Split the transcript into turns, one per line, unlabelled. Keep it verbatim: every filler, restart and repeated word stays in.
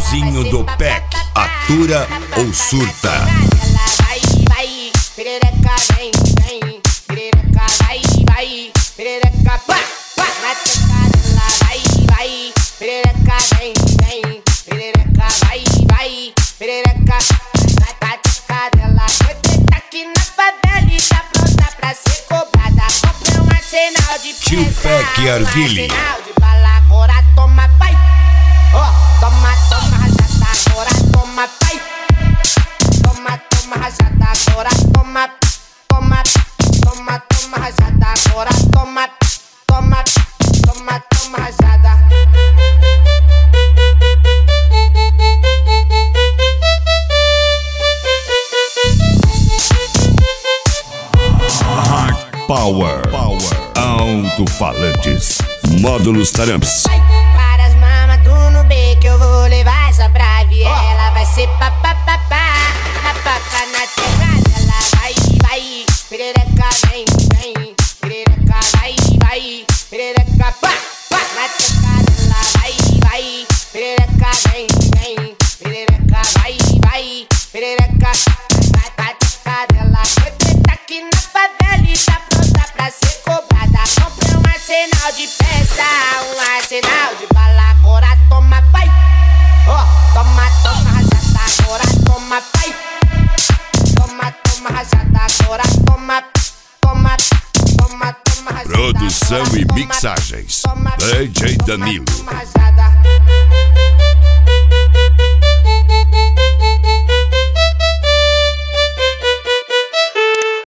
Tiozinho do P E C, atura ou surta?
Vai, vai, perereca vem, vem, perereca vai, vai, perereca pá, pá, na tocada ela vai, vai, perereca vem, vem, perereca vai, vai, perereca na tocada ela. Você tá aqui na favela e tá pronta pra ser cobrada. Comprei um arsenal de peça,
Tio P E C Arguile.
um arsenal de bala, agora toma, pai. Oh, toma, toma, rajada, agora toma, pai. Toma, toma, rajada, agora toma, toma, toma, toma, rajada, agora toma, toma, toma, toma, rajada.
Hard Power, alto-falantes, módulos Taramps.
Para as mamas do Nubê que eu vou levar essa pra viela. Vai ser papapá, a papa na teclada. Ela vai, vai, perereca vem, vem, perereca vai, vai, perereca pá, pá, na teclada. Ela vai, vai, perereca vem, vem, perereca vai, vai, perereca na teclada. Ela você tá aqui na favela e tá pronta pra ser cobrada. Comprei um arsenal de peça, um arsenal de bala, agora toma, pai. Oh, toma, toma, rajada, agora toma, pai. Toma, toma, rajada, agora toma, toma, toma, toma, rajada.
Produção
agora
e
toma,
mixagens,
toma,
D J
toma,
Danilo.
toma, rajada.